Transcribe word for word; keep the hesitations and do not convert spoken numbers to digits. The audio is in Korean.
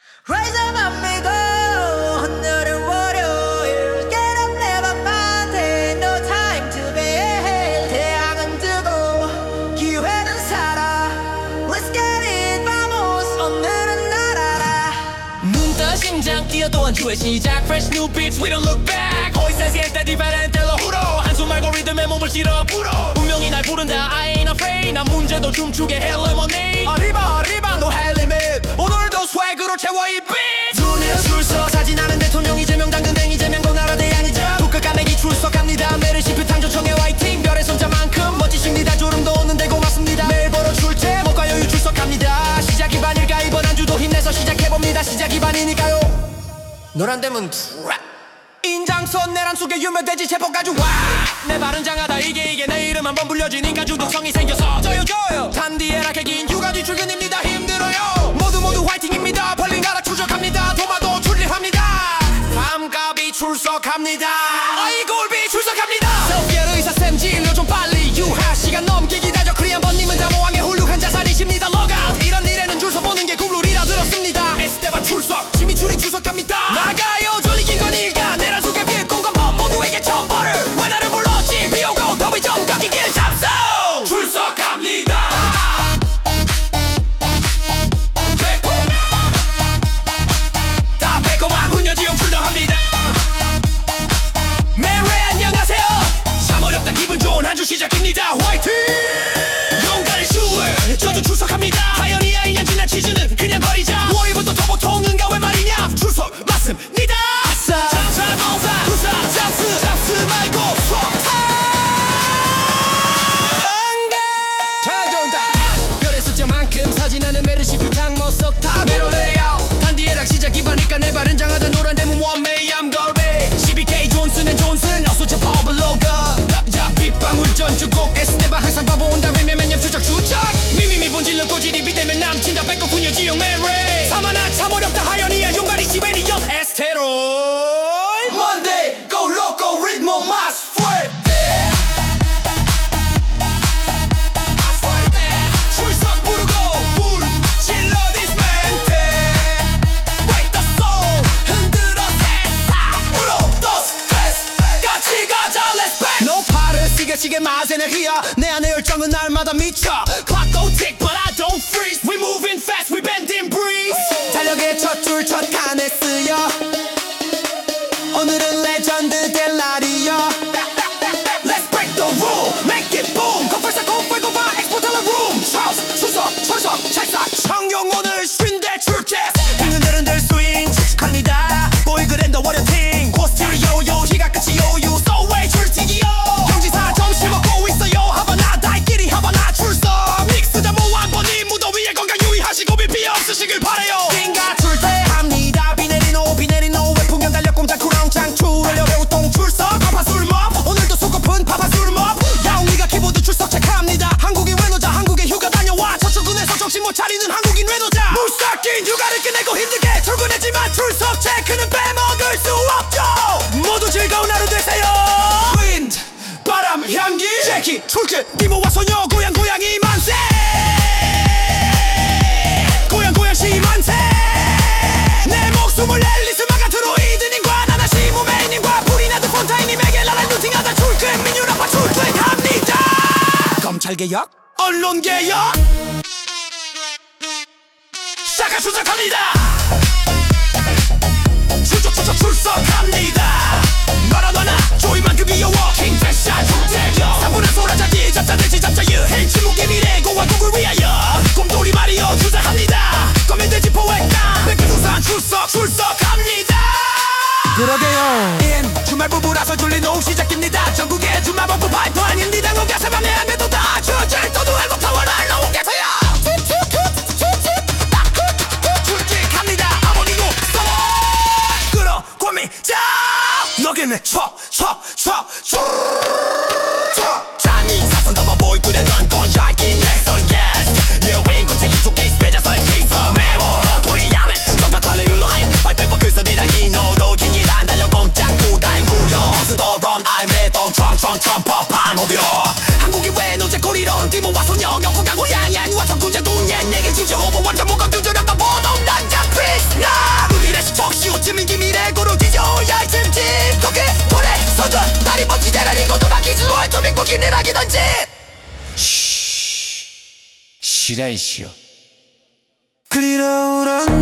Rise up amigo 오늘은 월요일 Get up never mind it No time to be 태양은 뜨고 기회는 살아 Let's get it vamos 오늘은 날아라 눈 떠 심장 뛰어도 한 주의 시작 Fresh new beats we don't look back Hoy se siente diferente lo juro 한숨 알고리즘에 몸을 실어 불어 운명이 날 부른다 I ain't afraid 난 문제도 춤추게 해 lemonade arriba arriba no hell limit 오늘도 swag으로 채워 이 beat 눈에 줄서 사진하는 대통령 이재명 당근댕 이재명 고나라 대양이죠 북극 까매기 출석합니다 메르시프 탕조청의 화이팅 별의 손자만큼 멋지십니다 졸음도 오는데 고맙습니다 매일 벌어 출제 목과 여유 출석합니다 시작이 반일까 이번 한 주도 힘내서 시작해봅니다 시작이 반이니까요 노란 대문 인장선 내란 속에 유명돼지 체포가죽 와내 발은 장하다 이게 이게 내 이름 한번 불려지니까 중독성이 생겨서 저요 저요 단디에라 개긴 휴가지 출근입니다 힘들어요 모두 모두 화이팅입니다 벌린 가락 추적합니다 도마도 출립합니다 밤갑이 출석합니다 아이골비 출석합니다 셀피의 의사쌤 진료 좀 빨리 유하 시간 넘기기 다져 크리한 번님은 자모왕의 훌륭한 자살이십니다 로가웃 이런 일에는 줄 서보는 게 국룰이라 들었습니다 에스테바 출석 지미출이 출석합니다 나가요 졸리긴 건 일가 내란 속에 비에 공간법 모두에게 천벌을 왜 나를 불렀지 비오고 더비 좀 꺾이길 잡소 출석합니다 다 배고만 훈련지용 출동합니다 메리 안녕하세요 참 어렵다 기분 좋은 한 주 시작입니다 화이팅 용가를 슈을 저도 출석합니다 하연이야 이 년 지난 치즈는 그냥 버리자 오일부터 토보통은가 왜 말이냐 출석 맞습니다 아싸 장사 봉사 투사 잡스 잡스 말고 속타 안가 잘 좋다 별의 숫자만큼 사진하는 메르시프 탕모 속타 메로레요 단디에락 시작이 바니까 내 발은 장하다 노란 대문 원메이 암걸베 십이 케이 존슨앤 존슨 어소체 퍼블로가 자 빗방울 전주곡 에스테바 항상 바보 온다 외면면 엽추적 추적 미미미 본질로 꼬질이 비대면 남친다 배꼽 훈련 지용 메레 사마나 참 어렵다 하연이야 용가리 시베리언 에스테로이 Monday go loco ritmo más fuerte más fuerte 출석 부르고 불 질러 dismente Wake the soul 흔들어 세상 uno dos tres 같이 가자 let's bang No party sigue sigue más energía 내 안의 열정은 날마다 미쳐 Clock go tick but I don't freeze We moving fast we bend and breeze 달력의 첫 줄 첫 칸에 쓰여 오늘은 레전드 될 날이야 Let's break the rule Make it boom 건설사 공부해 고봐 엑스포 텔러 룸 찰스 수석 철석 찰싹 청룡 오늘 쉰대 출제 흔들흔들 스윙 칙칙합니다 보이그랜더 월요팅 고스티리오 요희가 끝이 요유 소웨이 출티기요 경지사 점심 먹고 있어요 하바나 달끼리 하바나 출석 믹스자 모한 번님 무더위에 건강 유의하시고 비피 없으시길 바래요 띵가 출제합니다 비 내리노 비 내리노 외풍경 달력 공장 쿠렁창 출을려 배우똥 출석 파파술먹 오늘도 속고픈 파파술먹 야옹이가 키보드 출석 체크합니다 한국인 외노자 한국에 휴가 다녀와 저출근해서 정신 못 차리는 한국인 외노자 무삭긴 휴가를 끝내고 힘들게 출근했지만 출석 체크는 빼먹을 수 없죠 모두 즐거운 하루 되세요 Wind 바람 향기 제키 출제 이모와 소녀 고향 고양이 만세 고향 고양시 만세 내 목숨을 앨리스마가 드로이드님과 나나시 무메이님과 프리나드 폰타이님에게 나란 루팅하다 출퇴 민유라파 출퇴합니다 검찰개혁 언론개혁 시작하 출석합니다 출석 출석 출석합니다 마라도나 조이만큼 귀여워 킹패션 출퇴격 사분한 소라자지 잡자들지 잡자유 헬치무기 미래 공화국을 위하여 곰돌이 마리오 주사합니다 검은돼지 포획당 백두산 출석 출석합니다 그러게요 인 주말 부부라서 졸린 오후 시작입니다 전국의 주말 버프 파이프아닙니다 농가 새밤에 안돼도 다 주절도도 앨범 타워를 놓겠어요 출직합니다 아버리고 써 끌어 고미자 너게네 쳐쳐쳐쳐 장이 사선 덮어 보이그래 넌건 야긴 넥서 yes 여윈 고체기 속기 스페자서 기서 매워 도리야맨 정답탈레 율라인 발빼버 글쓰리라 이노도 긴이란 달려 공짝 구다인 무려 스도던 알메동 청청청 퍼판 오디오 한국이 왜 노제 꼬리런 디모와 소녀 영국강 고양이 아니와 청구제 동예 내게 진짜 오버 완전 목감 두드렸다 보동 난자 피스 지라이시오. 그리러 울었네